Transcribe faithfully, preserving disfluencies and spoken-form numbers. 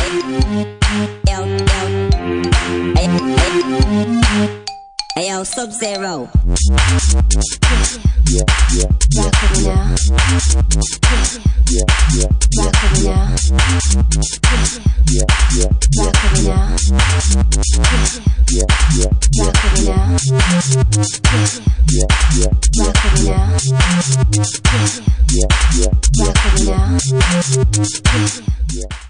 Ayo, Sub-Zero. Yeah, yeah, yeah. Rock with me now. Yeah, yeah, yeah. Rock with me now. Yeah, yeah, yeah. Rock with me now. Yeah, yeah, yeah. Rock with me now. Yeah, yeah, yeah. Rock with me now. Yeah, yeah, yeah. Rock with me now. Yeah, yeah.